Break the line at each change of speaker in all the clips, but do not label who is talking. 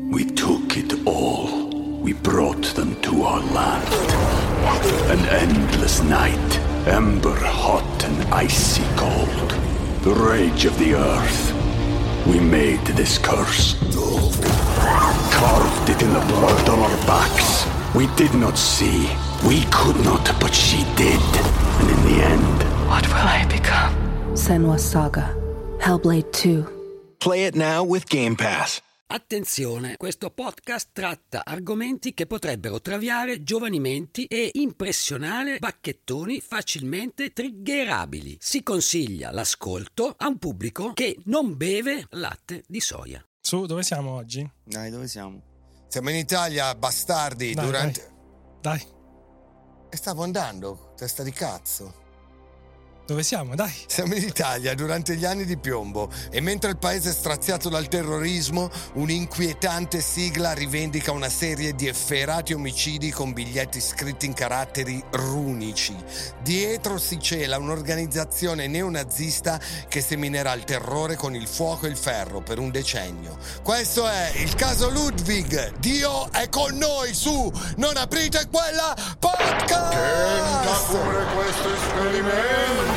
We took it all. We brought them to our land. An endless night, ember hot and icy cold. The rage of the earth. We made this curse. Carved it in the blood on our backs. We did not see. We could not, but she did. And in the end...
What will I become?
Senua's Saga. Hellblade 2.
Play it now with Game Pass.
Attenzione, questo podcast tratta argomenti che potrebbero traviare giovani menti e impressionare bacchettoni facilmente triggerabili. Si consiglia l'ascolto a un pubblico che non beve latte di soia.
Su, dove siamo oggi?
Dai, dove siamo?
Siamo in Italia, bastardi,
Dai,
durante...
Dai.
E stavo andando, testa di cazzo.
Dove siamo? Dai.
Siamo in Italia durante gli anni di piombo e mentre il paese è straziato dal terrorismo, un'inquietante sigla rivendica una serie di efferati omicidi con biglietti scritti in caratteri runici. Dietro si cela un'organizzazione neonazista che seminerà il terrore con il fuoco e il ferro per un decennio. Questo è il caso Ludwig. Dio è con noi su Non aprite quella podcast!
Tenta pure questo esperimento.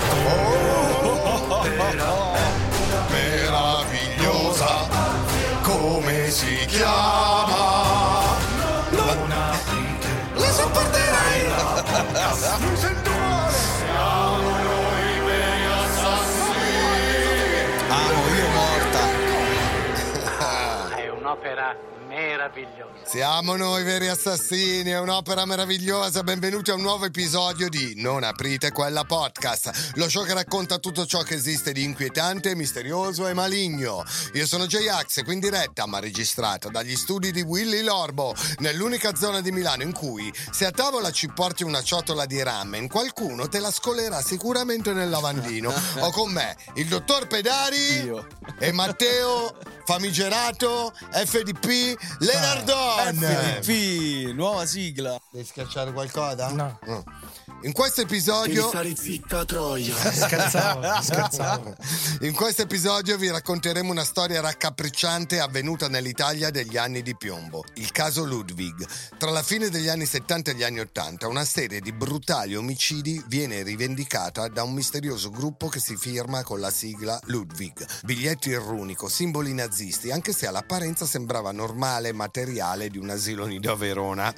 Meravigliosa, come si chiama? Non aprite. La sopporterai! Mi sento male! Siamo noi veri assassini!
Amo, io morta.
È un'opera meravigliosa.
Siamo noi veri assassini, è un'opera meravigliosa. Benvenuti a un nuovo episodio di Non aprite quella podcast, lo show che racconta tutto ciò che esiste di inquietante, misterioso e maligno. Io sono J-Ax, qui in diretta ma registrata dagli studi di Willy Lorbo, nell'unica zona di Milano in cui se a tavola ci porti una ciotola di ramen, qualcuno te la scolerà sicuramente nel lavandino. Ho con me il dottor Pedari
Io.
e Matteo famigerato FDP Lenardon.
FDP, nuova sigla.
Devi schiacciare qualcosa?
No.
In questo episodio...
Devi stare zitta, Troia.
Scherzavo.
In questo episodio vi racconteremo una storia raccapricciante avvenuta nell'Italia degli anni di piombo. Il caso Ludwig. Tra la fine degli anni 70 e gli anni 80, una serie di brutali omicidi viene rivendicata da un misterioso gruppo che si firma con la sigla Ludwig. Biglietti in runico, simboli nazisti, anche se all'apparenza sembrava normale materiale di un asilo nido a Verona.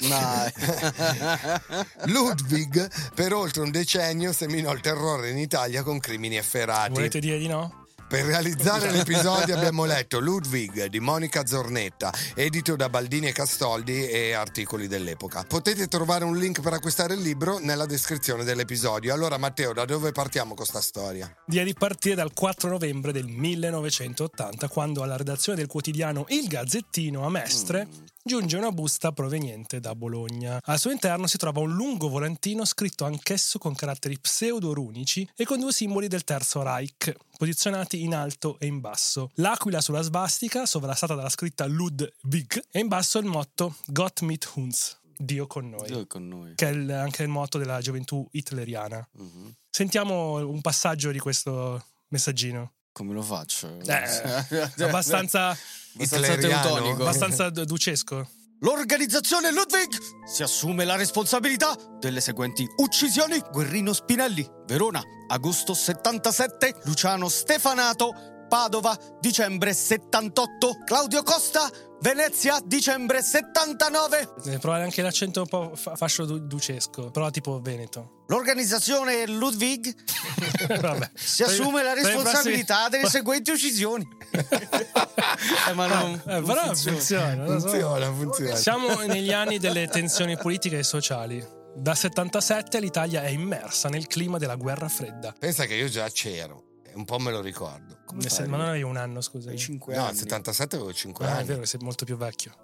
Ludwig per oltre un decennio seminò il terrore in Italia con crimini efferati.
Volete dire di no?
Per realizzare l'episodio abbiamo letto Ludwig di Monica Zornetta, edito da Baldini e Castoldi e articoli dell'epoca. Potete trovare un link per acquistare il libro nella descrizione dell'episodio. Allora Matteo, da dove partiamo con sta storia?
Direi di partire dal 4 novembre del 1980, quando alla redazione del quotidiano Il Gazzettino a Mestre giunge una busta proveniente da Bologna. Al suo interno si trova un lungo volantino scritto anch'esso con caratteri pseudorunici e con due simboli del Terzo Reich, posizionati in alto e in basso. L'aquila sulla svastica, sovrastata dalla scritta Ludwig, e in basso il motto Gott mit uns, Dio con noi.
Dio è con noi.
Che è anche il motto della gioventù hitleriana. Sentiamo un passaggio di questo messaggino.
Come lo faccio?
Abbastanza
teutonico.
abbastanza ducesco.
L'organizzazione Ludwig si assume la responsabilità delle seguenti uccisioni: Guerrino Spinelli, Verona, agosto 77, Luciano Stefanato, Padova, dicembre 78, Claudio Costa, Venezia, dicembre 79.
Provare anche l'accento un po' fascio ducesco, però tipo veneto.
L'organizzazione Ludwig
Vabbè.
si assume la responsabilità delle seguenti uccisioni. Ma non
però funziona.
Funziona.
Siamo negli anni delle tensioni politiche e sociali. Dal 77 l'Italia è immersa nel clima della guerra fredda.
Pensa che io già c'ero, un po' me lo ricordo.
Ma non avevi un anno, scusa?
Hai 5
No,
anni.
al 77 avevo 5
È
anni.
vero che sei molto più vecchio.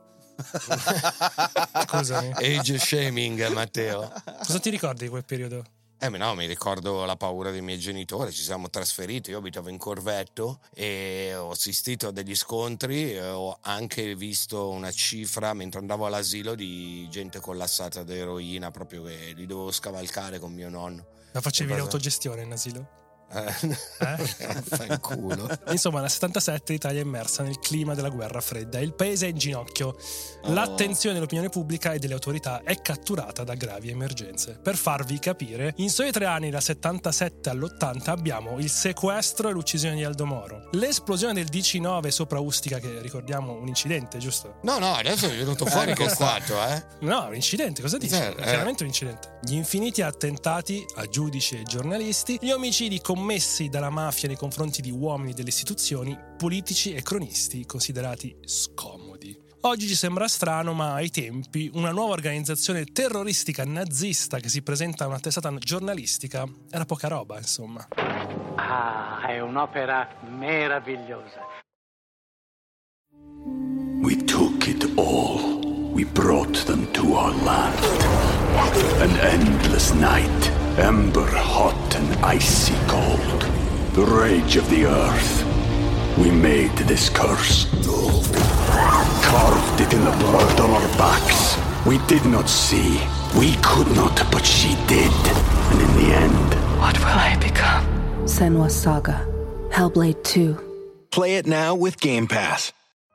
Scusami.
Age shaming, Matteo.
Cosa ti ricordi di quel periodo?
No, mi ricordo la paura dei miei genitori, ci siamo trasferiti, io abitavo in Corvetto e ho assistito a degli scontri, e ho anche visto una cifra mentre andavo all'asilo di gente collassata da eroina, proprio che li dovevo scavalcare con mio nonno.
Ma facevi l'autogestione in asilo?
Fanculo.
Insomma, nel 77 l'Italia è immersa nel clima della guerra fredda e il paese è in ginocchio. L'attenzione dell'opinione pubblica e delle autorità è catturata da gravi emergenze. Per farvi capire, in soli 3 anni, dal 77 all'80, abbiamo il sequestro e l'uccisione di Aldo Moro, l'esplosione del DC-9 sopra Ustica, che ricordiamo un incidente, giusto?
No, adesso è venuto fuori col fatto,
No, un incidente, cosa dici? Chiaramente un incidente. Gli infiniti attentati a giudici e giornalisti, gli omicidi commessi dalla mafia nei confronti di uomini delle istituzioni, politici e cronisti considerati scomodi. Oggi ci sembra strano, ma ai tempi una nuova organizzazione terroristica nazista che si presenta a una testata giornalistica era poca roba, insomma.
Ah, è un'opera meravigliosa.
We took it all. We brought them to our land. An endless night, ember hot and icy cold. The rage of the earth. We made this curse. Carved it in the blood on our backs. We did not see. We could not, but she did. And in the end,
What will I become? Senua's Saga. Hellblade 2.
Play it now with Game Pass.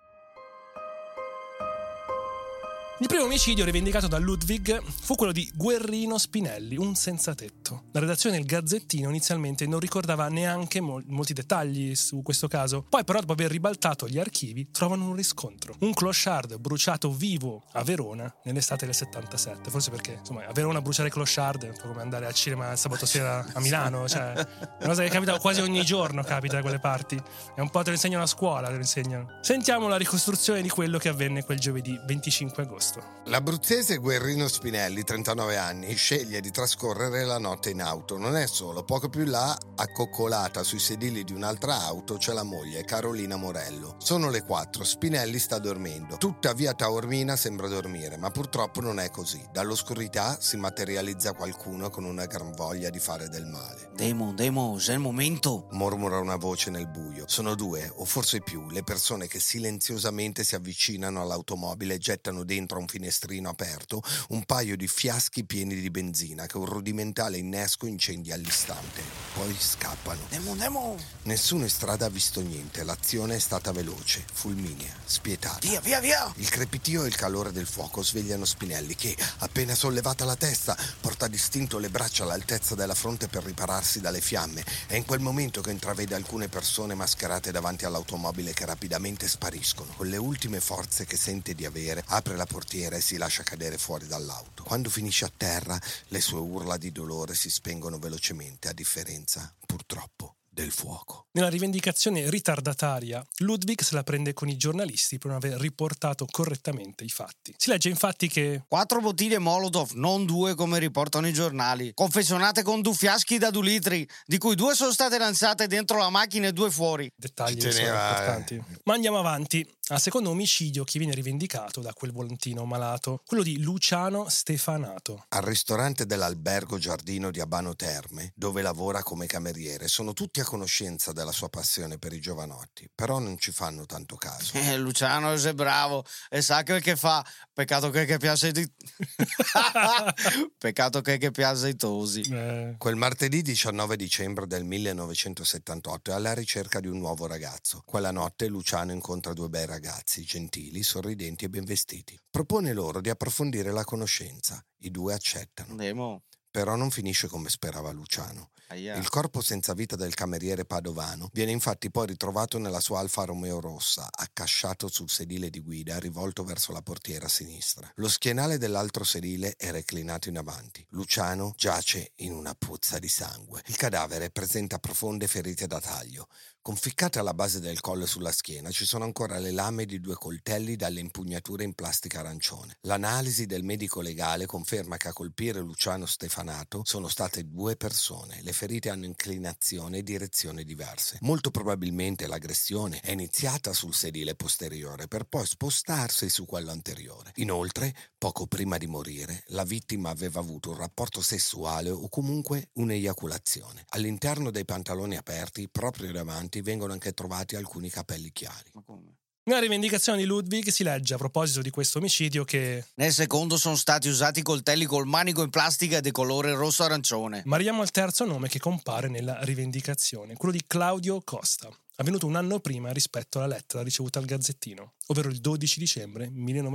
Il primo omicidio rivendicato da Ludwig fu quello di Guerrino Spinelli, un senzatetto. La redazione del Gazzettino inizialmente non ricordava neanche molti dettagli su questo caso. Poi però, dopo aver ribaltato gli archivi, trovano un riscontro. Un clochard bruciato vivo a Verona nell'estate del 77. Forse perché, insomma, a Verona bruciare clochard è un po' come andare al cinema il sabato sera a Milano. Cioè, è una cosa che capita quasi ogni giorno, capita da quelle parti. È un po' te lo insegnano a scuola, te lo insegnano. Sentiamo la ricostruzione di quello che avvenne quel giovedì 25 agosto.
L'abruzzese Guerrino Spinelli, 39 anni, sceglie di trascorrere la notte in auto. Non è solo, poco più là, accoccolata sui sedili di un'altra auto, c'è la moglie, Carolina Morello. Sono le 4, Spinelli sta dormendo. Tutta via Taormina sembra dormire, ma purtroppo non è così. Dall'oscurità si materializza qualcuno con una gran voglia di fare del male.
Demo, è il momento.
Mormora una voce nel buio. Sono 2, o forse più, le persone che silenziosamente si avvicinano all'automobile e gettano dentro a un finestrino aperto un paio di fiaschi pieni di benzina che un rudimentale innesco incendia all'istante. Poi scappano.
Demo!
Nessuno in strada ha visto niente. L'azione è stata veloce, fulminea, spietata.
Via!
Il crepitio e il calore del fuoco svegliano Spinelli che, appena sollevata la testa, porta distinto le braccia all'altezza della fronte per ripararsi dalle fiamme. È in quel momento che intravede alcune persone mascherate davanti all'automobile che rapidamente spariscono. Con le ultime forze che sente di avere, apre la portiera e si lascia cadere fuori dall'auto. Quando finisce a terra, le sue urla di dolore si spengono velocemente, a differenza, purtroppo, del fuoco.
Nella rivendicazione ritardataria, Ludwig se la prende con i giornalisti per non aver riportato correttamente i fatti. Si legge infatti che
4 bottiglie Molotov, non 2 come riportano i giornali, confezionate con 2 fiaschi da 2 litri, di cui 2 sono state lanciate dentro la macchina e 2 fuori.
Dettagli
Ci teneva,
importanti. Ma andiamo avanti. Al secondo omicidio che viene rivendicato da quel volantino malato, quello di Luciano Stefanato.
Al ristorante dell'Albergo Giardino di Abano Terme, dove lavora come cameriere, sono tutti a conoscenza della sua passione per i giovanotti, però non ci fanno tanto caso.
Luciano è bravo e sa quel che fa. Peccato che piace Peccato che piace i tosi.
Quel martedì 19 dicembre del 1978 è alla ricerca di un nuovo ragazzo. Quella notte Luciano incontra 2 bei ragazzi, gentili, sorridenti e ben vestiti. Propone loro di approfondire la conoscenza. I 2 accettano.
Demo.
Però non finisce come sperava Luciano. Il corpo senza vita del cameriere padovano viene infatti poi ritrovato nella sua Alfa Romeo rossa, accasciato sul sedile di guida rivolto verso la portiera a sinistra. Lo schienale dell'altro sedile è reclinato in avanti. Luciano giace in una puzza di sangue. Il cadavere presenta profonde ferite da taglio. Conficcate alla base del collo e sulla schiena ci sono ancora le lame di 2 coltelli dalle impugnature in plastica arancione. L'analisi del medico legale conferma che a colpire Luciano Stefanato sono state 2 persone. Le ferite hanno inclinazione e direzione diverse. Molto probabilmente l'aggressione è iniziata sul sedile posteriore per poi spostarsi su quello anteriore. Inoltre, poco prima di morire, la vittima aveva avuto un rapporto sessuale o comunque un'eiaculazione. All'interno dei pantaloni aperti, proprio davanti, vengono anche trovati alcuni capelli chiari.
Ma come?
Nella rivendicazione di Ludwig si legge a proposito di questo omicidio che
nel secondo sono stati usati coltelli col manico in plastica di colore rosso-arancione.
Ma arriviamo al terzo nome che compare nella rivendicazione, quello di Claudio Costa, avvenuto un anno prima rispetto alla lettera ricevuta al Gazzettino, ovvero il 12 dicembre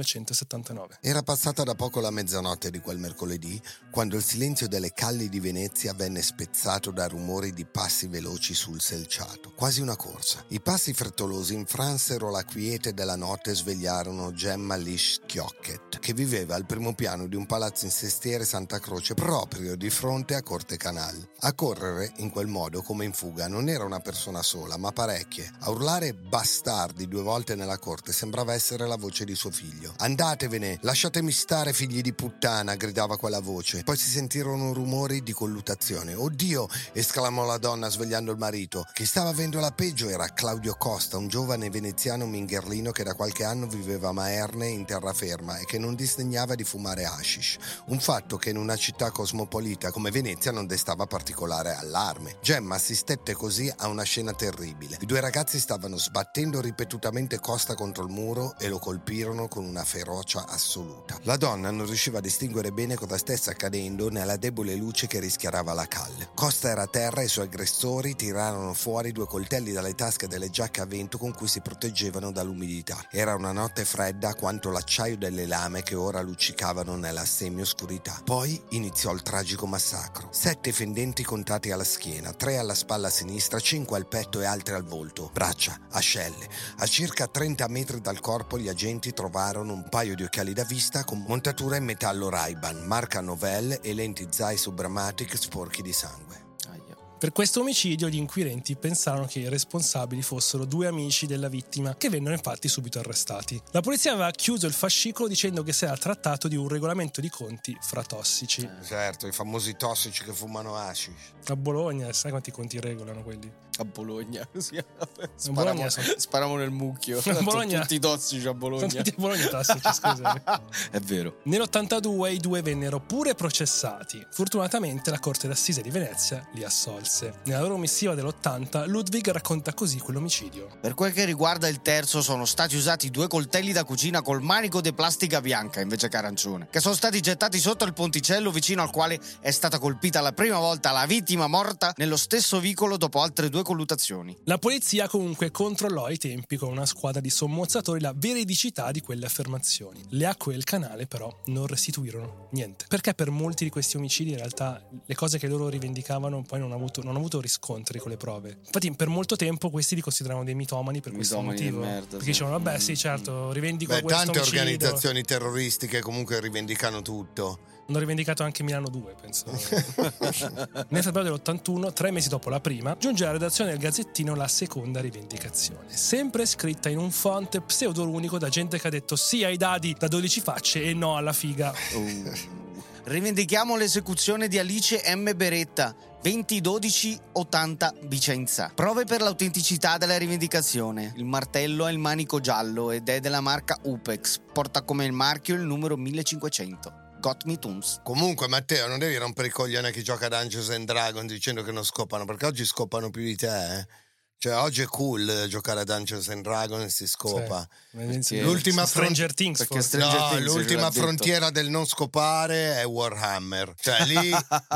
1979.
Era passata da poco la mezzanotte di quel mercoledì, quando il silenzio delle calli di Venezia venne spezzato da rumori di passi veloci sul selciato, quasi una corsa. I passi frettolosi infransero la quiete della notte e svegliarono Gemma Lish Chiocchet, che viveva al primo piano di un palazzo in Sestiere Santa Croce proprio di fronte a Corte Canal. A correre in quel modo come in fuga non era una persona sola, ma parecchie. A urlare bastardi 2 volte nella corte sembrava essere la voce di suo figlio. Andatevene, lasciatemi stare, figli di puttana, gridava quella voce. Poi si sentirono rumori di colluttazione. Oddio, esclamò la donna svegliando il marito. Chi stava avendo la peggio era Claudio Costa, un giovane veneziano mingherlino che da qualche anno viveva a Maerne in terraferma e che non disdegnava di fumare hashish. Un fatto che in una città cosmopolita come Venezia non destava particolare allarme. Gemma assistette così a una scena terribile. I 2 ragazzi stavano sbattendo ripetutamente Costa contro il muro e lo colpirono con una ferocia assoluta. La donna non riusciva a distinguere bene cosa stesse accadendo nella debole luce che rischiarava la calle. Costa era a terra e i suoi aggressori tirarono fuori 2 coltelli dalle tasche delle giacche a vento con cui si proteggevano dall'umidità. Era una notte fredda quanto l'acciaio delle lame che ora luccicavano nella semioscurità. Poi iniziò il tragico massacro. 7 fendenti contati alla schiena, 3 alla spalla sinistra, 5 al petto e altri al volto, braccia, ascelle. A circa 30 metri dal corpo gli agenti trovarono un paio di occhiali da vista con montatura in metallo Ray-Ban, marca Novell e lenti Zeiss Subramatic sporchi di sangue.
Per questo omicidio gli inquirenti pensarono che i responsabili fossero 2 amici della vittima, che vennero infatti subito arrestati. La polizia aveva chiuso il fascicolo dicendo che si era trattato di un regolamento di conti fra tossici.
Certo, i famosi tossici che fumano hashish.
A Bologna, sai quanti conti regolano quelli?
A Bologna, sì.
Bologna
Spariamo nel mucchio.
A Bologna,
tutti tossici a Bologna.
Sono tutti a Bologna tossici, scusa.
È vero.
Nell'82 i 2 vennero pure processati. Fortunatamente la Corte d'Assise di Venezia li assolse. Nella loro missiva dell'80 Ludwig racconta così quell'omicidio.
Per quel che riguarda il terzo sono stati usati 2 coltelli da cucina col manico di plastica bianca invece che arancione, che sono stati gettati sotto il ponticello vicino al quale è stata colpita la prima volta la vittima morta nello stesso vicolo dopo altre 2 colluttazioni.
La polizia comunque controllò ai tempi con una squadra di sommozzatori la veridicità di quelle affermazioni. Le acque del canale però non restituirono niente, perché per molti di questi omicidi in realtà le cose che loro rivendicavano poi non hanno avuto riscontri con le prove. Infatti per molto tempo questi li consideravano dei mitomani per questo motivo, perché dicevano vabbè sì certo rivendico questo
tante
omicidio.
Organizzazioni terroristiche comunque rivendicano tutto.
Hanno rivendicato anche Milano 2, penso. Nel febbraio dell'81, 3 mesi dopo la prima, giunge alla redazione del Gazzettino la seconda rivendicazione, sempre scritta in un font pseudorunico da gente che ha detto sì ai dadi da 12 facce e no alla figa.
Rivendichiamo l'esecuzione di Alice M. Beretta, 20-12-80 Vicenza. Prove per l'autenticità della rivendicazione. Il martello ha il manico giallo ed è della marca Upex. Porta come il marchio il numero 1500. Got me Toons.
Comunque Matteo, non devi rompere i coglioni a chi gioca a Dungeons and Dragons dicendo che non scopano, perché oggi scopano più di te, eh? Cioè oggi è cool giocare a Dungeons and Dragons e si scopa.
Sì.
L'ultima
Stranger Things,
l'ultima frontiera del non scopare è Warhammer. Cioè lì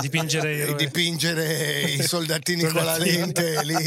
dipingere i soldatini con la lente lì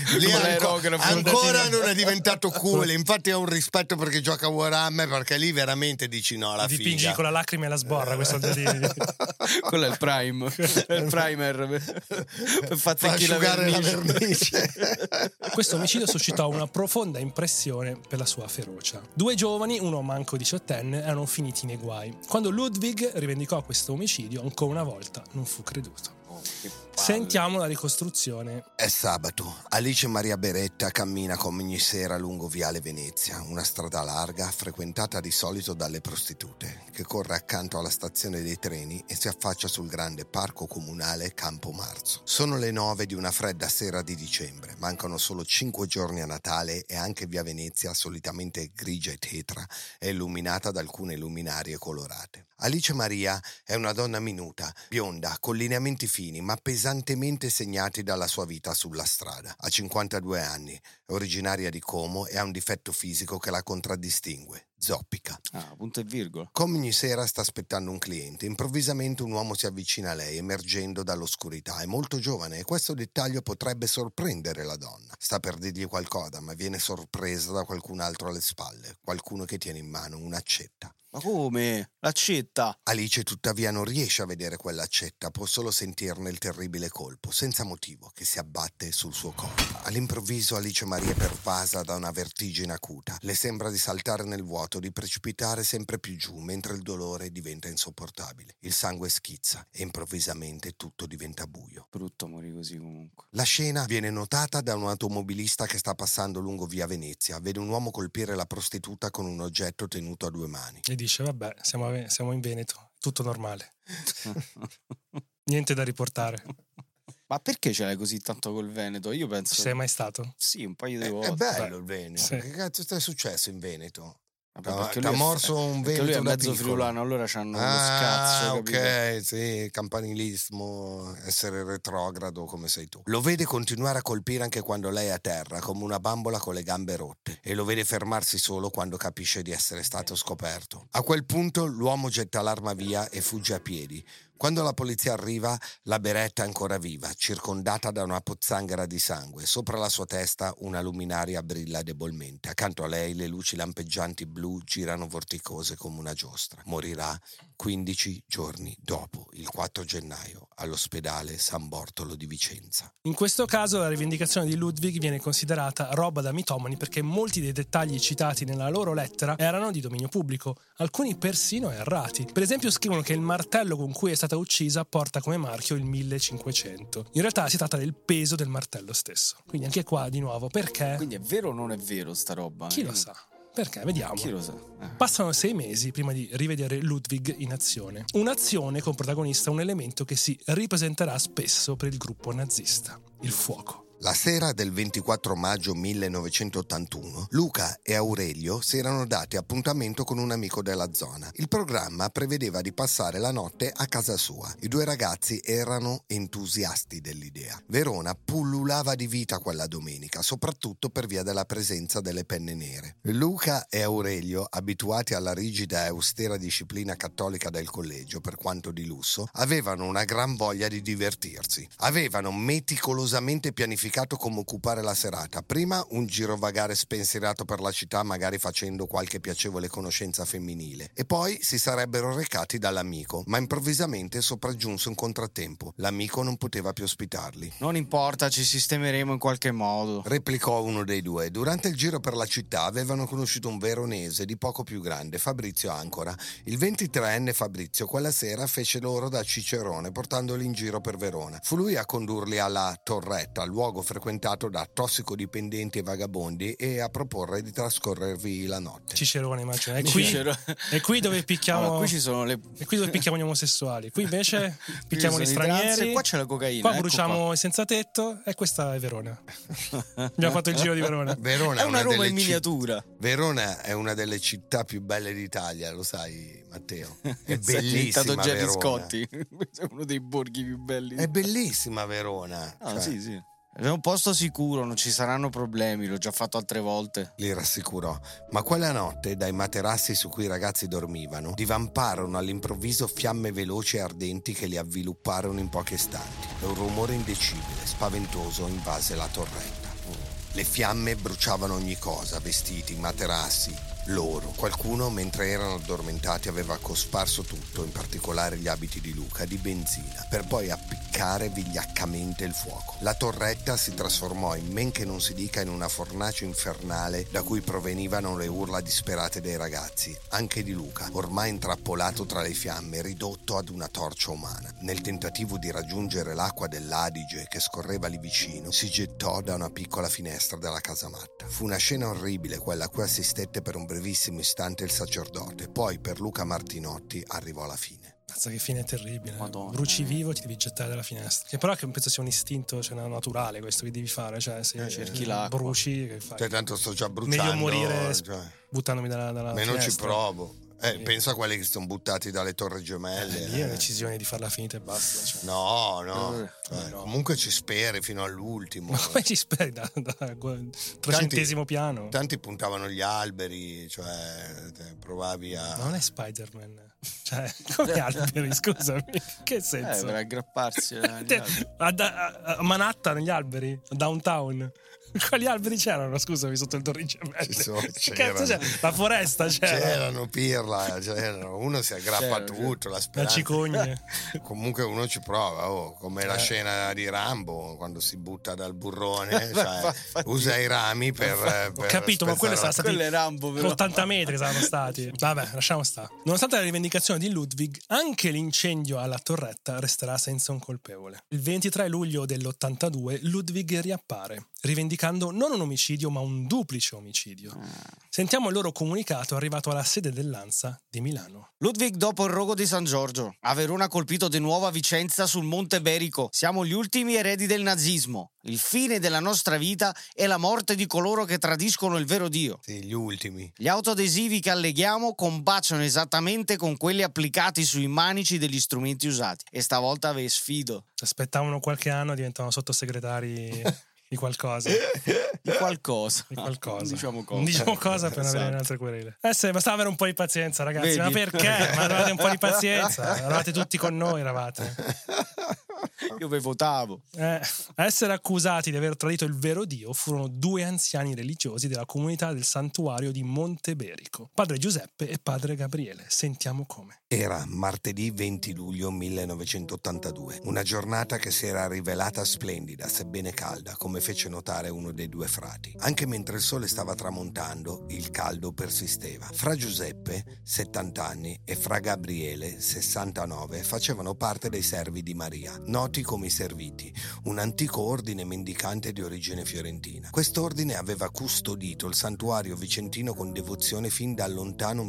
ancora non è diventato cool. Infatti ho un rispetto per chi gioca a Warhammer, perché lì veramente dici no alla figa.
Dipingi con la lacrima e la sborra quei soldatini.
Quello è il prime. È il primer per far
asciugare la vernice.
Questo omicidio suscitò una profonda impressione per la sua ferocia. 2 giovani, uno manco 18enne, erano finiti nei guai. Quando Ludwig rivendicò questo omicidio, ancora una volta non fu creduto. Sentiamo la ricostruzione.
È sabato. Alice Maria Beretta cammina come ogni sera lungo Viale Venezia, una strada larga frequentata di solito dalle prostitute, che corre accanto alla stazione dei treni e si affaccia sul grande parco comunale Campo Marzo. Sono le 9 di una fredda sera di dicembre. Mancano solo 5 giorni a Natale e anche Via Venezia, solitamente grigia e tetra, è illuminata da alcune luminarie colorate. Alice Maria è una donna minuta, bionda, con lineamenti fini, fini ma pesantemente segnati dalla sua vita sulla strada. Ha 52 anni, è originaria di Como e ha un difetto fisico che la contraddistingue: zoppica.
Punto e virgola.
Come ogni sera sta aspettando un cliente, improvvisamente un uomo si avvicina a lei emergendo dall'oscurità. È molto giovane e questo dettaglio potrebbe sorprendere la donna. Sta per dirgli qualcosa, ma viene sorpresa da qualcun altro alle spalle, qualcuno che tiene in mano un'accetta.
Ma come? L'accetta?
Alice tuttavia non riesce a vedere quell'accetta, può solo sentirne il terribile colpo, senza motivo, che si abbatte sul suo corpo. All'improvviso Alice Maria è pervasa da una vertigine acuta. Le sembra di saltare nel vuoto, di precipitare sempre più giù, mentre il dolore diventa insopportabile. Il sangue schizza e improvvisamente tutto diventa buio.
Brutto morire così comunque.
La scena viene notata da un automobilista che sta passando lungo via Venezia. Vede un uomo colpire la prostituta con un oggetto tenuto a 2 mani.
E dice: vabbè, siamo in Veneto, tutto normale. Niente da riportare.
Ma perché ce l'hai così tanto col Veneto? Io penso...
Sei mai stato?
Sì, un paio di volte.
È bello il Veneto.
Sì.
Che cazzo è successo in Veneto?
Perché
T'ha
lui
morso un Veneto
lui è
da
mezzo
piccolo.
friulano, allora c'hanno lo scazzo, capito?
Ok, sì, campanilismo, essere retrogrado come sei tu. Lo vede continuare a colpire anche quando lei è a terra, come una bambola con le gambe rotte, e lo vede fermarsi solo quando capisce di essere stato scoperto. A quel punto l'uomo getta l'arma via e fugge a piedi. Quando la polizia arriva, la beretta è ancora viva, circondata da una pozzanghera di sangue. Sopra la sua testa una luminaria brilla debolmente. Accanto a lei le luci lampeggianti blu girano vorticose come una giostra. Morirà 15 giorni dopo, il 4 gennaio, all'ospedale San Bortolo di Vicenza.
In questo caso la rivendicazione di Ludwig viene considerata roba da mitomani perché molti dei dettagli citati nella loro lettera erano di dominio pubblico, alcuni persino errati. Per esempio scrivono che il martello con cui è stata uccisa porta come marchio il 1500. In realtà si tratta del peso del martello stesso. Quindi anche qua di nuovo, perché?
Quindi è vero o non è vero sta roba?
Chi lo sa? Perché? Vediamo.
Chi lo sa?
Passano 6 mesi prima di rivedere Ludwig in azione. Un'azione con protagonista un elemento che si ripresenterà spesso per il gruppo nazista: il fuoco.
La sera del 24 maggio 1981, Luca e Aurelio si erano dati appuntamento con un amico della zona. Il programma prevedeva di passare la notte a casa sua. I 2 ragazzi erano entusiasti dell'idea. Verona pullulava di vita quella domenica, soprattutto per via della presenza delle penne nere. Luca e Aurelio, abituati alla rigida e austera disciplina cattolica del collegio, per quanto di lusso, avevano una gran voglia di divertirsi. Avevano meticolosamente pianificato come occupare la serata. Prima un girovagare spensierato per la città, magari facendo qualche piacevole conoscenza femminile, e poi si sarebbero recati dall'amico, ma improvvisamente sopraggiunse un contrattempo. L'amico non poteva più ospitarli.
Non importa, ci sistemeremo in qualche modo,
replicò uno dei 2. Durante il giro per la città avevano conosciuto un veronese di poco più grande, Fabrizio Ancora. Il 23enne Fabrizio quella sera fece loro da cicerone, portandoli in giro per Verona. Fu lui a condurli alla Torretta, luogo frequentato da tossicodipendenti e vagabondi, e a proporre di trascorrervi la notte.
Cicerone, immagino. È qui dove picchiamo.
Allora, qui ci sono
è qui dove picchiamo gli omosessuali. Qui invece picchiamo gli stranieri.
Qua c'è la cocaina.
Qua bruciamo il senza tetto. E questa è Verona. Abbiamo fatto il giro di Verona.
Verona
è una Roma in miniatura.
Verona è una delle città più belle d'Italia, lo sai, Matteo. È
bellissima. È
Verona.
Gerry Scotti. È uno dei borghi più belli.
È bellissima Verona.
Sì. È un posto sicuro, non ci saranno problemi, l'ho già fatto altre volte.
Li rassicurò. Ma quella notte, dai materassi su cui i ragazzi dormivano, divamparono all'improvviso fiamme veloci e ardenti che li avvilupparono in pochi istanti. E un rumore indecibile, spaventoso, invase la torretta. Le fiamme bruciavano ogni cosa: vestiti, materassi, loro. Qualcuno, mentre erano addormentati, aveva cosparso tutto, in particolare gli abiti di Luca, di benzina, per poi appiccare vigliaccamente il fuoco. La torretta si trasformò, in men che non si dica, in una fornace infernale da cui provenivano le urla disperate dei ragazzi, anche di Luca, ormai intrappolato tra le fiamme, ridotto ad una torcia umana. Nel tentativo di raggiungere l'acqua dell'Adige che scorreva lì vicino, si gettò da una piccola finestra della casamatta. Fu una scena orribile quella a cui assistette per un brevissimo istante il sacerdote. Poi per Luca Martinotti arrivò la fine.
Mazza, che fine terribile.
Madonna.
Bruci vivo, ti devi gettare dalla finestra. Che però che penso sia un istinto, naturale questo che devi fare. Cioè, se
cerchi l'acqua,
bruci, che fai?
Tanto sto già bruciando.
Meglio morire
cioè,
buttandomi dalla
meno
finestra.
ci provo. Pensa a quelli che sono buttati dalle torri gemelle.
Lì è una decisione di farla finita e basta. Cioè.
No. Comunque ci speri fino all'ultimo.
Ma come ci speri da 300° piano?
Tanti puntavano gli alberi, cioè provavi a...
Ma non è Spider-Man. Cioè, come alberi, scusami. Che senso?
Per aggrapparsi
a Manhattan, gli alberi, a Downtown. Quali alberi c'erano, scusami, sotto il torri gemelle? Che cazzo c'era? La foresta c'era.
C'erano, pirla, uno si aggrappa a tutto, la speranza.
La cicogne.
Comunque uno ci prova, come la scena di Rambo, quando si butta dal burrone, cioè, usa i rami per
ho capito, ma quello sarà stati
Rambo,
80 metri saranno stati. Vabbè, lasciamo stare. Nonostante la rivendicazione di Ludwig, anche l'incendio alla torretta resterà senza un colpevole. Il 23 luglio dell'82 Ludwig riappare, rivendicando non un omicidio ma un duplice omicidio. Sentiamo il loro comunicato arrivato alla sede dell'ANSA di Milano.
Ludwig dopo il rogo di San Giorgio. A Verona ha colpito di nuovo a Vicenza sul Monte Berico. Siamo gli ultimi eredi del nazismo. Il fine della nostra vita è la morte di coloro che tradiscono il vero Dio.
Sì, gli ultimi.
Gli autoadesivi che alleghiamo combaciano esattamente con quelli applicati sui manici degli strumenti usati. E stavolta ve sfido.
Aspettavano qualche anno, diventavano sottosegretari di qualcosa.
Di qualcosa.
Diciamo cosa per non avere altre querele. Bastava avere un po' di pazienza, ragazzi. Vedi? Ma perché? Ma avevate un po' di pazienza. Eravate tutti con noi, eravate.
Io vi votavo.
A essere accusati di aver tradito il vero Dio furono 2 anziani religiosi della comunità del santuario di Monte Berico, padre Giuseppe e padre Gabriele. Sentiamo come.
Era martedì 20 luglio 1982, una giornata che si era rivelata splendida, sebbene calda, come fece notare uno dei 2 frati. Anche mentre il sole stava tramontando, il caldo persisteva. Fra Giuseppe, 70 anni, e fra Gabriele, 69, facevano parte dei servi di Maria, noti come i Serviti, un antico ordine mendicante di origine fiorentina. Quest'ordine aveva custodito il santuario vicentino con devozione fin dal lontano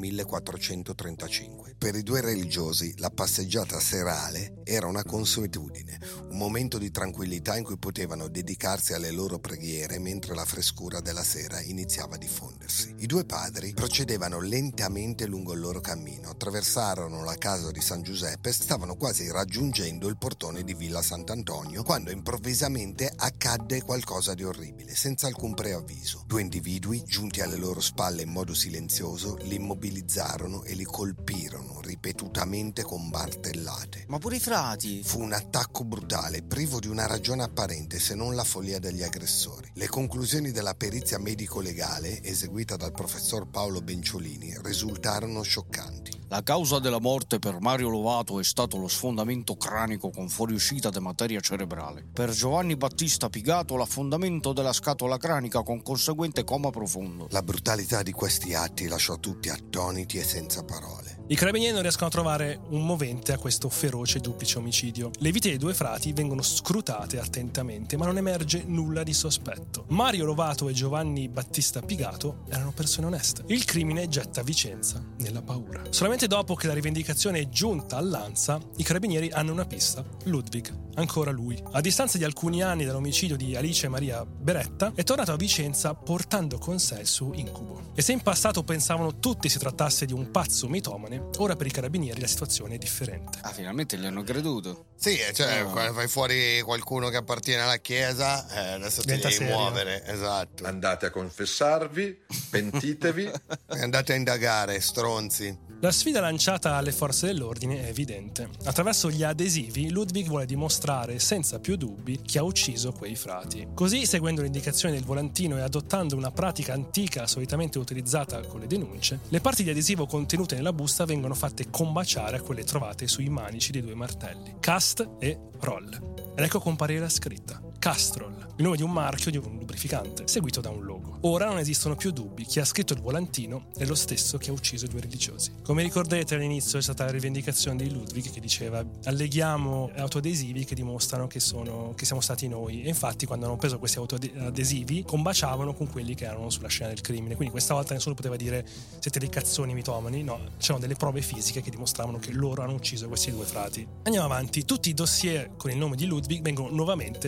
1435. Per i 2 religiosi la passeggiata serale era una consuetudine, un momento di tranquillità in cui potevano dedicarsi alle loro preghiere mentre la frescura della sera iniziava a diffondersi. I 2 padri procedevano lentamente lungo il loro cammino, attraversarono la casa di San Giuseppe e stavano quasi raggiungendo il portone di Villa Sant'Antonio quando improvvisamente accadde qualcosa di orribile, senza alcun preavviso. 2 individui, giunti alle loro spalle in modo silenzioso, li immobilizzarono e li colpirono ripetutamente con martellate.
Ma pure i frati?
Fu un attacco brutale, privo di una ragione apparente se non la follia degli aggressori. Le conclusioni della perizia medico-legale, eseguita dal professor Paolo Benciolini, risultarono scioccanti.
La causa della morte per Mario Lovato è stato lo sfondamento cranico con fuoriuscita di materia cerebrale. Per Giovanni Battista Pigato l'affondamento della scatola cranica con conseguente coma profondo.
La brutalità di questi atti lasciò tutti attoniti e senza parole.
I carabinieri non riescono a trovare un movente a questo feroce duplice omicidio. Le vite dei 2 frati vengono scrutate attentamente, ma non emerge nulla di sospetto. Mario Lovato e Giovanni Battista Pigato erano persone oneste. Il crimine getta Vicenza nella paura. Solamente dopo che la rivendicazione è giunta all'ANSA, i carabinieri hanno una pista: Ludwig. Ancora lui. A distanza di alcuni anni dall'omicidio di Alice Maria Beretta, è tornato a Vicenza portando con sé il suo incubo. E se in passato pensavano tutti si trattasse di un pazzo mitomane, ora per i carabinieri la situazione è differente.
Finalmente gli hanno creduto.
Sì, cioè quando fai fuori qualcuno che appartiene alla chiesa, adesso ti devi muovere. Esatto.
Andate a confessarvi, pentitevi
e andate a indagare, stronzi.
La sfida lanciata alle forze dell'ordine è evidente. Attraverso gli adesivi, Ludwig vuole dimostrare senza più dubbi chi ha ucciso quei frati. Così, seguendo le indicazioni del volantino e adottando una pratica antica solitamente utilizzata con le denunce, le parti di adesivo contenute nella busta vengono fatte combaciare a quelle trovate sui manici dei 2 martelli, Cast e Roll. Ed ecco comparire la scritta Castrol, il nome di un marchio di un lubrificante, seguito da un logo. Ora non esistono più dubbi, chi ha scritto il volantino è lo stesso che ha ucciso i 2 religiosi. Come ricorderete, all'inizio è stata la rivendicazione di Ludwig che diceva: alleghiamo autoadesivi che dimostrano che siamo stati noi. E infatti quando hanno preso questi autoadesivi combaciavano con quelli che erano sulla scena del crimine, quindi questa volta nessuno poteva dire siete dei cazzoni mitomani. No, c'erano delle prove fisiche che dimostravano che loro hanno ucciso questi 2 frati. Andiamo avanti. Tutti i dossier con il nome di Ludwig vengono nuovamente esaminati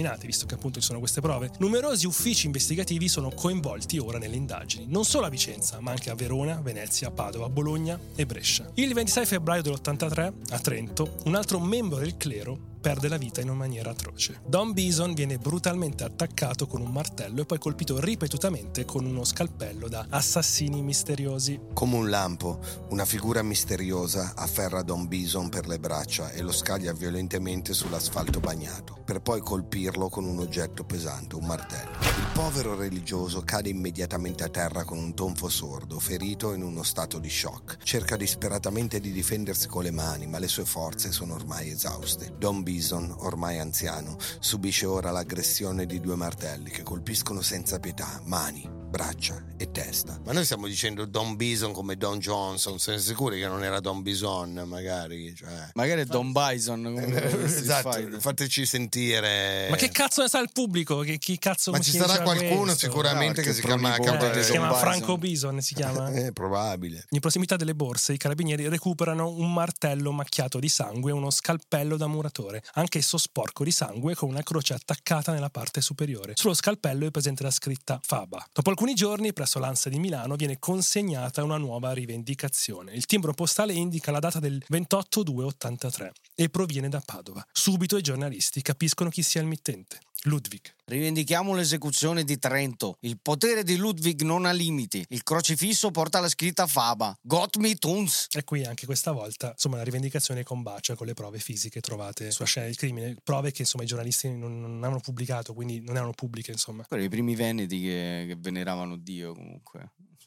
incriminati, visto che appunto ci sono queste prove. Numerosi uffici investigativi sono coinvolti ora nelle indagini, non solo a Vicenza, ma anche a Verona, Venezia, Padova, Bologna e Brescia. Il 26 febbraio dell'83, a Trento, un altro membro del clero perde la vita in una maniera atroce. Don Bison viene brutalmente attaccato con un martello e poi colpito ripetutamente con uno scalpello da assassini misteriosi.
Come un lampo, una figura misteriosa afferra Don Bison per le braccia e lo scaglia violentemente sull'asfalto bagnato, per poi colpirlo con un oggetto pesante, un martello. Il povero religioso cade immediatamente a terra con un tonfo sordo, ferito in uno stato di shock. Cerca disperatamente di difendersi con le mani, ma le sue forze sono ormai esauste. Don Bison, ormai anziano, subisce ora l'aggressione di 2 martelli che colpiscono senza pietà mani, braccia e testa. Ma noi stiamo dicendo Don Bison come Don Johnson, siamo sicuri che non era Don Bison, magari?
Magari è Don Bison.
Esatto, fateci sentire.
Ma che cazzo ne sa il pubblico? Chi cazzo?
Ma ci sarà qualcuno sicuramente che si chiama
Franco Bison, si chiama?
Probabile.
In prossimità delle borse i carabinieri recuperano un martello macchiato di sangue e uno scalpello da muratore, anch'esso sporco di sangue, con una croce attaccata nella parte superiore. Sullo scalpello è presente la scritta Faba. Dopo alcuni giorni, presso l'Ansa di Milano, viene consegnata una nuova rivendicazione. Il timbro postale indica la data del 28/2/83 e proviene da Padova. Subito i giornalisti capiscono chi sia il mittente. Ludwig.
Rivendichiamo l'esecuzione di Trento. Il potere di Ludwig non ha limiti. Il crocifisso porta la scritta Faba. Gott mit uns.
E qui anche questa volta, insomma, la rivendicazione combacia con le prove fisiche trovate sulla scena del crimine. Prove che, insomma, i giornalisti non avevano pubblicato, quindi non erano pubbliche, insomma.
Per i primi veneti che veneravano Dio, comunque.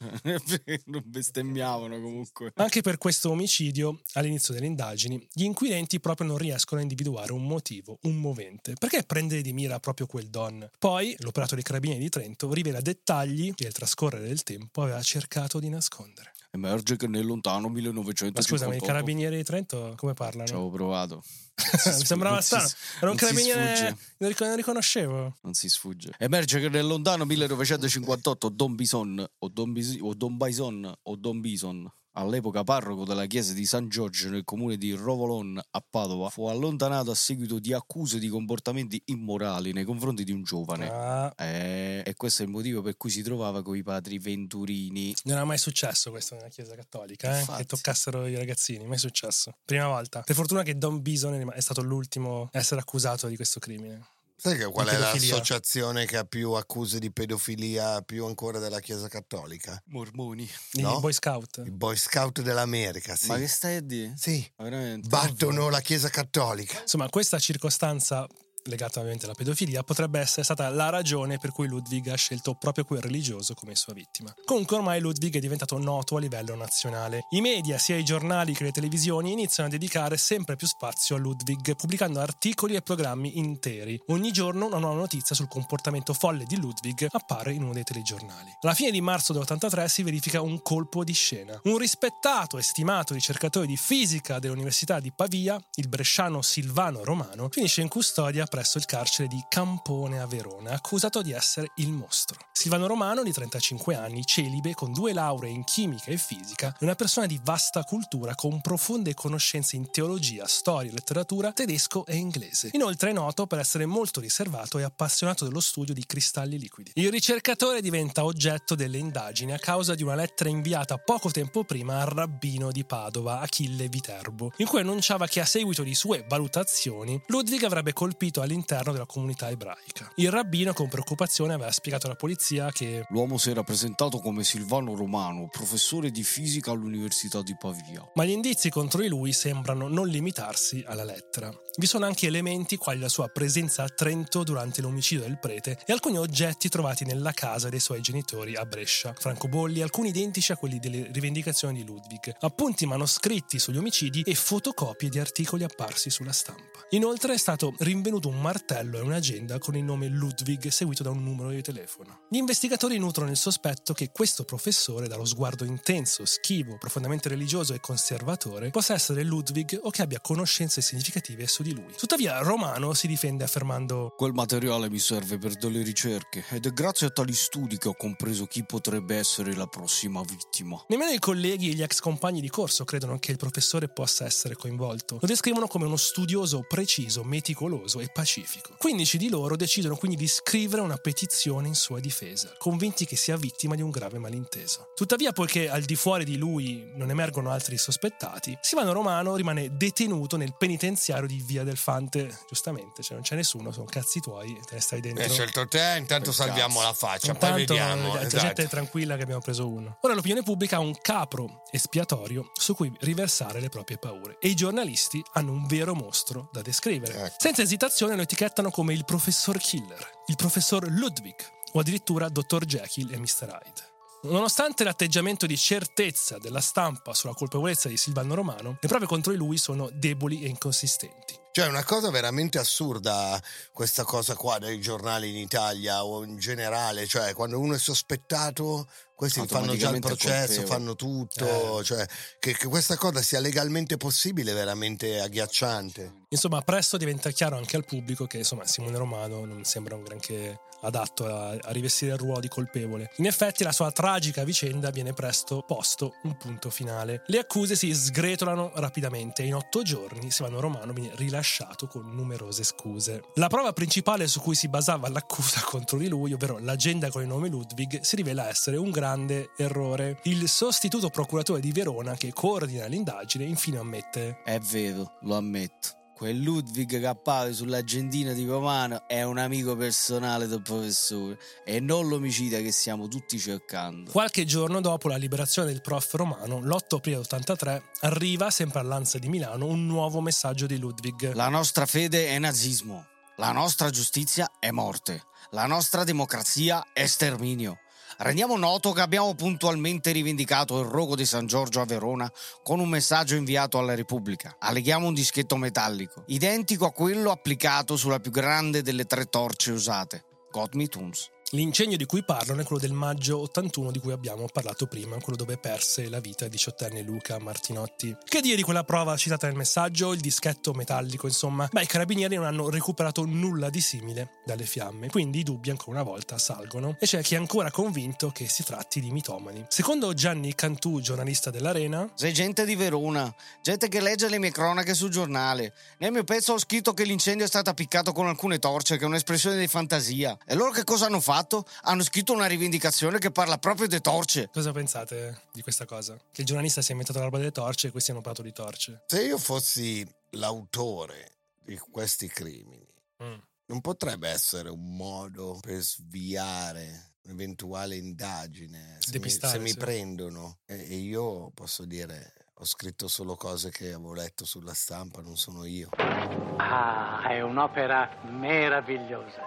Non bestemmiavano comunque.
Anche per questo omicidio, all'inizio delle indagini, gli inquirenti proprio non riescono a individuare un motivo, un movente. Perché prendere di mira proprio quel Don? Poi l'operato dei carabinieri di Trento rivela dettagli che il trascorrere del tempo aveva cercato di nascondere.
Emerge che nel lontano 1958.
Ma scusami, i carabinieri di Trento come parlano?
Ci avevo provato.
Mi sembrava strano. Era un carabiniere, non riconoscevo.
Non si sfugge. Emerge che nel lontano 1958 Don Bison o Don Bison, all'epoca parroco della chiesa di San Giorgio nel comune di Rovolon a Padova, fu allontanato a seguito di accuse di comportamenti immorali nei confronti di un giovane. E questo è il motivo per cui si trovava con i padri Venturini.
Non era mai successo questo nella chiesa cattolica, che toccassero i ragazzini, mai successo. Prima volta. Per fortuna che Don Bison è stato l'ultimo a essere accusato di questo crimine.
Sai che qual è l'associazione che ha più accuse di pedofilia più ancora della Chiesa Cattolica?
Mormoni.
No? I Boy Scout.
I Boy Scout dell'America, sì.
Ma che stai a dire?
Sì.
Veramente?
Battono la Chiesa Cattolica.
Insomma, questa circostanza legata ovviamente alla pedofilia, potrebbe essere stata la ragione per cui Ludwig ha scelto proprio quel religioso come sua vittima. Comunque ormai Ludwig è diventato noto a livello nazionale. I media, sia i giornali che le televisioni, iniziano a dedicare sempre più spazio a Ludwig, pubblicando articoli e programmi interi. Ogni giorno una nuova notizia sul comportamento folle di Ludwig appare in uno dei telegiornali. Alla fine di marzo del'83 si verifica un colpo di scena. Un rispettato e stimato ricercatore di fisica dell'Università di Pavia, il bresciano Silvano Romano, finisce in custodia presso il carcere di Campone a Verona, accusato di essere il mostro. Silvano Romano, di 35 anni, celibe, con 2 lauree in chimica e fisica, è una persona di vasta cultura con profonde conoscenze in teologia, storia e letteratura tedesco e inglese. Inoltre è noto per essere molto riservato e appassionato dello studio di cristalli liquidi. Il ricercatore diventa oggetto delle indagini a causa di una lettera inviata poco tempo prima al rabbino di Padova, Achille Viterbo, in cui annunciava che a seguito di sue valutazioni Ludwig avrebbe colpito all'interno della comunità ebraica. Il rabbino con preoccupazione aveva spiegato alla polizia che
l'uomo si era presentato come Silvano Romano, professore di fisica all'Università di Pavia.
Ma gli indizi contro di lui sembrano non limitarsi alla lettera. Vi sono anche elementi quali la sua presenza a Trento durante l'omicidio del prete e alcuni oggetti trovati nella casa dei suoi genitori a Brescia, francobolli, alcuni identici a quelli delle rivendicazioni di Ludwig, appunti manoscritti sugli omicidi e fotocopie di articoli apparsi sulla stampa. Inoltre è stato rinvenuto un martello e un'agenda con il nome Ludwig seguito da un numero di telefono. Gli investigatori nutrono il sospetto che questo professore, dallo sguardo intenso, schivo, profondamente religioso e conservatore, possa essere Ludwig o che abbia conoscenze significative su di lui. Tuttavia Romano si difende affermando:
quel materiale mi serve per delle ricerche ed è grazie a tali studi che ho compreso chi potrebbe essere la prossima vittima.
Nemmeno i colleghi e gli ex compagni di corso credono che il professore possa essere coinvolto. Lo descrivono come uno studioso preciso, meticoloso e pacifico pacifico. 15 di loro decidono quindi di scrivere una petizione in sua difesa, convinti che sia vittima di un grave malinteso. Tuttavia, poiché al di fuori di lui non emergono altri sospettati, Silvano Romano rimane detenuto nel penitenziario di Via del Fante. Giustamente, cioè non c'è nessuno, sono cazzi tuoi, te ne stai dentro.
Hai scelto te, intanto salviamo la faccia,
Intanto,
poi vediamo.
La gente è tranquilla che abbiamo preso uno. Ora l'opinione pubblica ha un capro espiatorio su cui riversare le proprie paure e i giornalisti hanno un vero mostro da descrivere.
Ecco.
Senza esitazione lo etichettano come il professor Killer, il professor Ludwig o addirittura Dr. Jekyll e Mr. Hyde. Nonostante l'atteggiamento di certezza della stampa sulla colpevolezza di Silvano Romano, le prove contro di lui sono deboli e inconsistenti.
Cioè, è una cosa veramente assurda questa cosa qua dei giornali in Italia o in generale. Cioè, quando uno è sospettato, questi fanno già il processo, fanno tutto. Cioè, che questa cosa sia legalmente possibile è veramente agghiacciante.
Insomma, presto diventa chiaro anche al pubblico che Simone Romano non sembra un granché adatto a rivestire il ruolo di colpevole. In effetti la sua tragica vicenda viene presto posto un punto finale. Le accuse si sgretolano rapidamente e in 8 giorni Silvano Romano viene rilasciato con numerose scuse. La prova principale su cui si basava l'accusa contro di lui, ovvero l'agenda con il nome Ludwig, si rivela essere un grande errore. Il sostituto procuratore di Verona che coordina l'indagine infine ammette:
è vero, lo ammetto. Quel Ludwig che appare sull'agendina di Romano è un amico personale del professore e non l'omicida che stiamo tutti cercando.
Qualche giorno dopo la liberazione del prof Romano, l'8 aprile 83, arriva sempre all'Ansa di Milano un nuovo messaggio di Ludwig.
La nostra fede è nazismo, la nostra giustizia è morte, la nostra democrazia è sterminio. Rendiamo noto che abbiamo puntualmente rivendicato il rogo di San Giorgio a Verona con un messaggio inviato alla Repubblica. Alleghiamo un dischetto metallico, identico a quello applicato sulla più grande delle 3 torce usate, God Me Tunes.
L'incendio di cui parlano è quello del maggio 81 di cui abbiamo parlato prima, quello dove perse la vita il 18enne Luca Martinotti. Che dire di quella prova citata nel messaggio, il dischetto metallico, insomma? Beh, i carabinieri non hanno recuperato nulla di simile dalle fiamme, quindi i dubbi ancora una volta salgono e c'è chi è ancora convinto che si tratti di mitomani. Secondo Gianni Cantù, giornalista dell'Arena:
sei gente di Verona, gente che legge le mie cronache sul giornale. Nel mio pezzo ho scritto che l'incendio è stato appiccato con alcune torce, che è un'espressione di fantasia. E loro che cosa hanno fatto? Hanno scritto una rivendicazione che parla proprio di torce.
Cosa pensate di questa cosa? Che il giornalista si è inventato la roba delle torce e questi hanno parlato di torce.
Se io fossi l'autore di questi crimini, non potrebbe essere un modo per sviare un'eventuale indagine? Se mi prendono e io posso dire: ho scritto solo cose che avevo letto sulla stampa, non sono io.
Ah, è un'opera meravigliosa.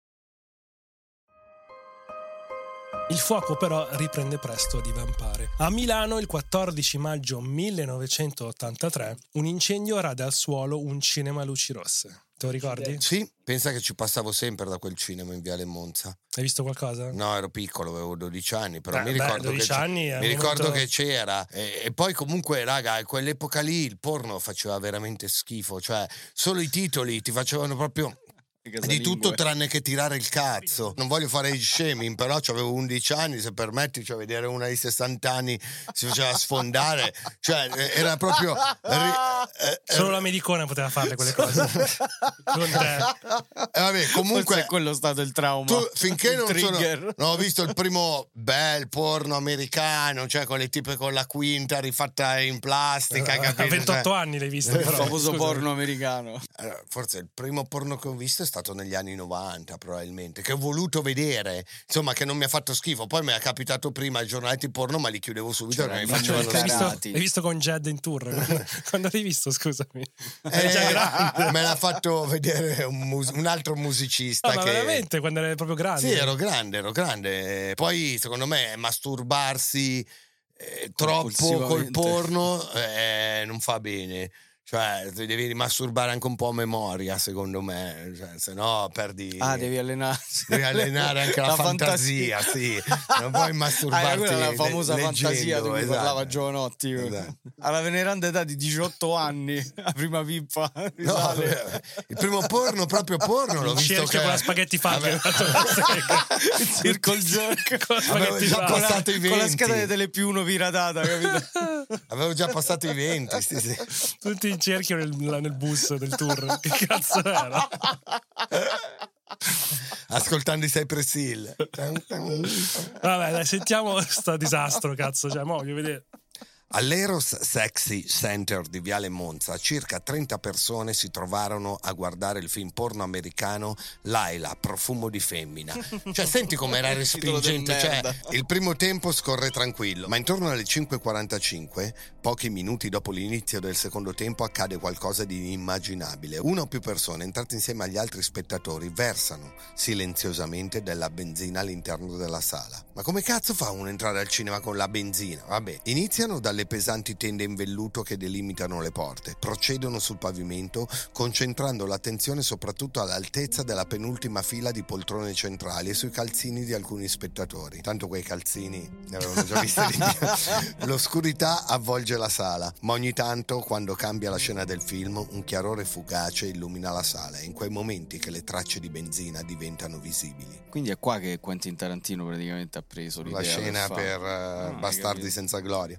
Il fuoco però riprende presto a divampare. A Milano, il 14 maggio 1983, un incendio rade al suolo un cinema a luci rosse. Te lo ricordi?
Sì, pensa che ci passavo sempre da quel cinema in Viale Monza.
Hai visto qualcosa?
No, ero piccolo, avevo 12 anni, però mi ricordo che c'era. E poi comunque, raga, in quell'epoca lì il porno faceva veramente schifo, cioè solo i titoli ti facevano proprio di tutto tranne che tirare il cazzo. Non voglio fare il shaming, però avevo 11 anni, se permetti, cioè vedere una di 60 anni si faceva sfondare, cioè era proprio
solo la medicona poteva farle quelle cose. Non te.
Vabbè, comunque
forse è quello stato il trauma.
Tu, finché non ho visto il primo bel porno americano, cioè con le tipe con la quinta rifatta in plastica, capito?
A 28 anni l'hai visto, però.
Il famoso porno americano.
Forse il primo porno che ho visto è stato negli anni 90, probabilmente, che ho voluto vedere, insomma, che non mi ha fatto schifo. Poi mi è capitato prima i giornaletti porno, ma li chiudevo subito.
L'hai visto con Jed in tour? Quando l'hai visto, scusami? Già grande.
Me l'ha fatto vedere un altro musicista.
Ma veramente, quando eri proprio grande?
Sì, ero grande. Poi, secondo me, masturbarsi troppo col porno non fa bene. Cioè, ti devi masturbare anche un po' a memoria, secondo me, cioè, se no perdi.
Devi allenarsi.
Devi allenare anche la fantasia, sì. Non puoi masturbarti.
Quella è la famosa fantasia di cui parlava Giovanotti.
Esatto.
Alla veneranda età di 18 anni, la prima pippa.
No, il primo porno, proprio porno, l'ho visto che...
con la spaghetti fatta.
Il circle jerk.
Avevo già passato i 20.
Con la scheda delle più uno piratata, capito?
Avevo già passato i 20, sì.
Tutti in cerchio nel bus del tour. Che cazzo era?
Ascoltando i Cypress Hill.
Vabbè, dai, sentiamo sto disastro, cazzo. Cioè, mo voglio vedere.
All'Eros Sexy Center di Viale Monza circa 30 persone si trovarono a guardare il film porno americano Laila, profumo di femmina. Cioè, senti com'era respingente. Cioè, il primo tempo scorre tranquillo, ma intorno alle 5:45, pochi minuti dopo l'inizio del secondo tempo, accade qualcosa di inimmaginabile. Una o più persone, entrate insieme agli altri spettatori, versano silenziosamente della benzina all'interno della sala. Ma come cazzo fa uno a entrare al cinema con la benzina? Vabbè, iniziano dalle pesanti tende in velluto che delimitano le porte, procedono sul pavimento concentrando l'attenzione soprattutto all'altezza della penultima fila di poltrone centrali e sui calzini di alcuni spettatori. Tanto quei calzini ne avevano già visti di più. L'oscurità avvolge la sala, ma ogni tanto, quando cambia la scena del film, un chiarore fugace illumina la sala. È in quei momenti che le tracce di benzina diventano visibili.
Quindi è qua che Quentin Tarantino praticamente ha preso l'idea
la scena per Bastardi senza gloria.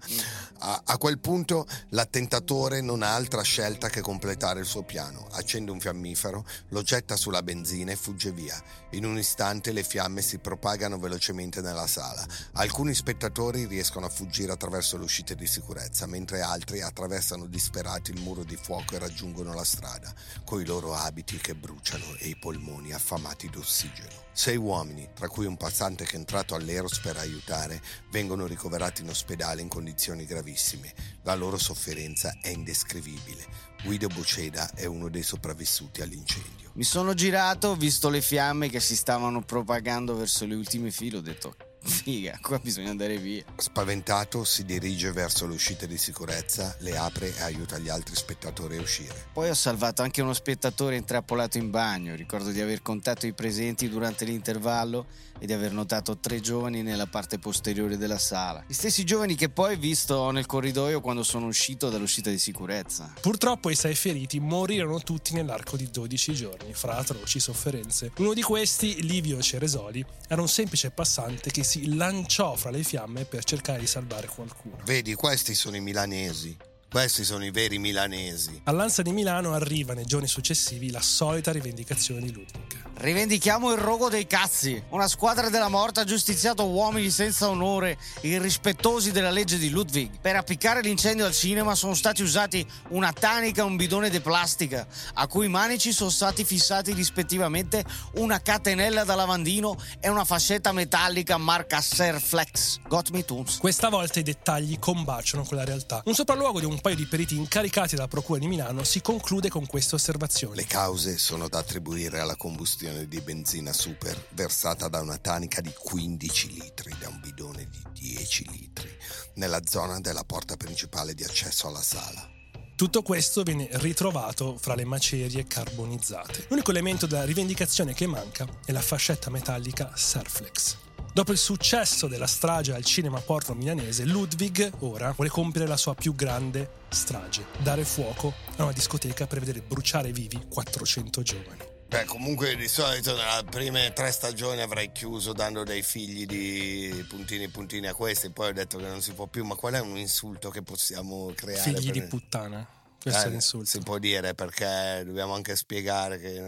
A quel punto l'attentatore non ha altra scelta che completare il suo piano. Accende un fiammifero, lo getta sulla benzina e fugge via. In un istante le fiamme si propagano velocemente nella sala. Alcuni spettatori riescono a fuggire attraverso le uscite di sicurezza, mentre altri attraversano disperati il muro di fuoco e raggiungono la strada, coi loro abiti che bruciano e i polmoni affamati d'ossigeno. 6 uomini, tra cui un passante che è entrato all'Eros per aiutare, vengono ricoverati in ospedale in condizioni gravissime. La loro sofferenza è indescrivibile. Guido Boceda è uno dei sopravvissuti all'incendio.
Mi sono girato, ho visto le fiamme che si stavano propagando verso le ultime file, ho detto figa, qua bisogna andare via.
Spaventato si dirige verso le uscite di sicurezza, le apre e aiuta gli altri spettatori a uscire.
Poi ho salvato anche uno spettatore intrappolato in bagno. Ricordo di aver contato i presenti durante l'intervallo e di aver notato 3 giovani nella parte posteriore della sala. Gli stessi giovani che poi ho visto nel corridoio quando sono uscito dall'uscita di sicurezza.
Purtroppo i 6 feriti morirono tutti nell'arco di 12 giorni, fra atroci sofferenze. Uno di questi, Livio Ceresoli, era un semplice passante che si lanciò fra le fiamme per cercare di salvare qualcuno.
Vedi, questi sono i milanesi. Questi sono i veri milanesi.
All'Ansa di Milano arriva nei giorni successivi la solita rivendicazione di Ludwig.
Rivendichiamo il rogo dei cazzi. Una squadra della morte ha giustiziato uomini senza onore, irrispettosi della legge di Ludwig. Per appiccare l'incendio al cinema sono stati usati una tanica e un bidone di plastica, a cui manici sono stati fissati rispettivamente una catenella da lavandino e una fascetta metallica marca Serflex. Got me tunes.
Questa volta i dettagli combaciano con la realtà. Un sopralluogo di un paio di periti incaricati dalla Procura di Milano si conclude con queste osservazioni.
Le cause sono da attribuire alla combustione di benzina super versata da una tanica di 15 litri da un bidone di 10 litri nella zona della porta principale di accesso alla sala.
Tutto questo viene ritrovato fra le macerie carbonizzate. L'unico elemento della rivendicazione che manca è la fascetta metallica Serflex. Dopo il successo della strage al cinema porno milanese, Ludwig ora vuole compiere la sua più grande strage, dare fuoco a una discoteca per vedere bruciare vivi 400 giovani.
Beh, comunque di solito nelle prime 3 stagioni avrei chiuso dando dei figli di puntini a questi, poi ho detto che non si può più, ma qual è un insulto che possiamo creare?
Figli di puttana. Questo è l'insulto.
Si può dire, perché dobbiamo anche spiegare che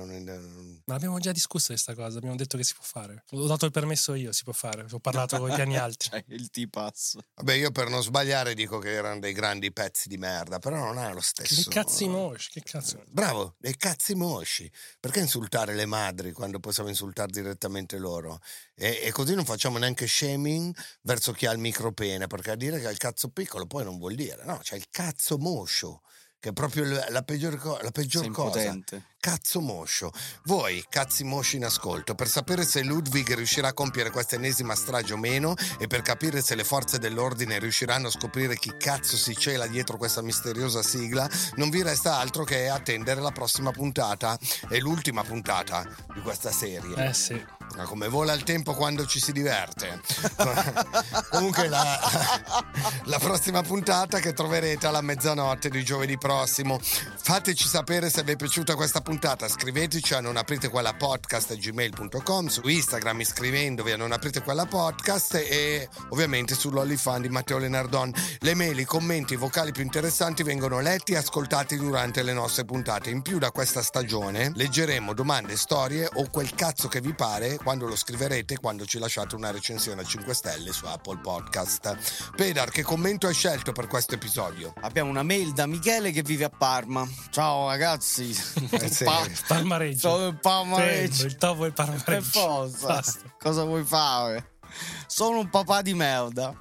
Ma abbiamo già discusso questa cosa, abbiamo detto che si può fare. Ho dato il permesso io, si può fare. Ho parlato con i piani alti.
Cioè, il T-Pass.
Vabbè, io per non sbagliare dico che erano dei grandi pezzi di merda, però non è lo stesso.
Che cazzi mosci, che cazzo.
Bravo, dei cazzi mosci. Perché insultare le madri quando possiamo insultare direttamente loro? E così non facciamo neanche shaming verso chi ha il micropene, perché a dire che ha il cazzo piccolo poi non vuol dire. No, c'è il cazzo moscio, che è proprio la peggior cosa. Cazzo moscio. Voi, cazzi mosci in ascolto, per sapere se Ludwig riuscirà a compiere questa ennesima strage o meno e per capire se le forze dell'ordine riusciranno a scoprire chi cazzo si cela dietro questa misteriosa sigla, non vi resta altro che attendere la prossima puntata. È l'ultima puntata di questa serie.
Sì.
Come vola il tempo quando ci si diverte. Comunque la prossima puntata che troverete alla mezzanotte di giovedì prossimo. Fateci sapere se vi è piaciuta questa puntata, scriveteci a nonapritequellapodcast@gmail.com, su Instagram iscrivendovi a Non Aprite Quella Podcast e ovviamente sull'OnlyFans di Matteo Lenardon. Le mail, i commenti, i vocali più interessanti vengono letti e ascoltati durante le nostre puntate. In più da questa stagione leggeremo domande, storie o quel cazzo che vi pare quando lo scriverete, quando ci lasciate una recensione a 5 stelle su Apple Podcast. Pedar, che commento hai scelto per questo episodio?
Abbiamo una mail da Michele che vive a Parma. Ciao ragazzi.
Palmareggio.
Sono il Palmareggio.
Il topo e il Palmareggio.
Per forza. Cosa vuoi fare? Sono un papà di merda.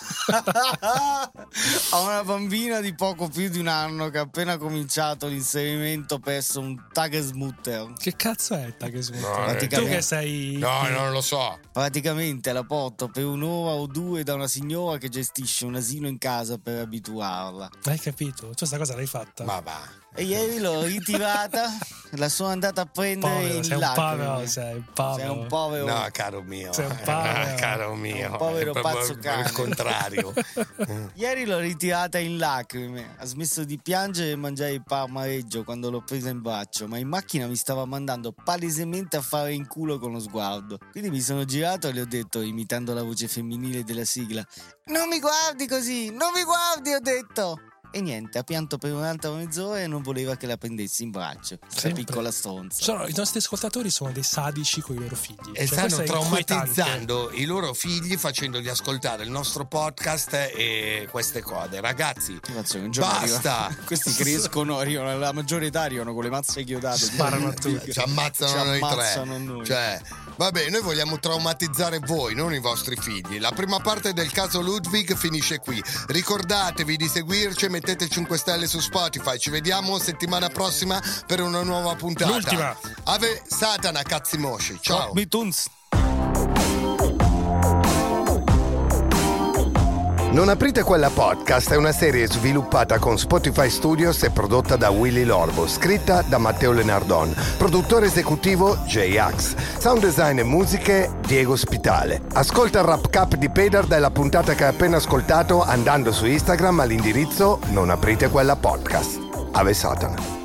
Ho una bambina di poco più di un anno che ha appena cominciato l'inserimento presso un Tagesmutter.
Che cazzo è il Tagesmutter?
No,
tu che sei...
No, non lo so.
Praticamente la porto per un'ora o due da una signora che gestisce un asilo in casa per abituarla.
Hai capito? Tu questa cosa l'hai fatta?
Ma va.
E ieri l'ho ritirata, la sono andata a prendere in lacrime.
Sei un
povero.
No, caro mio.
Sei un povero.
Caro mio.
Un povero pazzo cane.
Al contrario.
Ieri l'ho ritirata in lacrime. Ha smesso di piangere e mangiare il Palmareggio quando l'ho presa in braccio, ma in macchina mi stava mandando palesemente a fare in culo con lo sguardo. Quindi mi sono girato e le ho detto, imitando la voce femminile della sigla: non mi guardi così, non mi guardi, ho detto. E niente, ha pianto per un'altra mezz'ora e non voleva che la prendessi in braccio. Questa piccola stronza.
I nostri ascoltatori sono dei sadici con i loro figli.
E stanno traumatizzando i loro figli facendogli ascoltare il nostro podcast e queste cose. Ragazzi, basta.
Questi crescono, arrivano alla maggiore età, arrivano con le mazze chiodate.
Sparano a tutti.
Ci ammazzano noi tre.
Noi.
Cioè, vabbè, noi vogliamo traumatizzare voi, non i vostri figli. La prima parte del caso Ludwig finisce qui. Ricordatevi di seguirci e mettete 5 stelle su Spotify. Ci vediamo settimana prossima per una nuova puntata.
L'ultima.
Ave Satana, cazzi mosci. Ciao. Non Aprite Quella Podcast è una serie sviluppata con Spotify Studios e prodotta da Willy Lorbo, scritta da Matteo Lenardon, produttore esecutivo J-Ax, sound design e musiche Diego Spitale. Ascolta il Rap Cap di Pedar della puntata che hai appena ascoltato andando su Instagram all'indirizzo Non Aprite Quella Podcast. Ave Satana.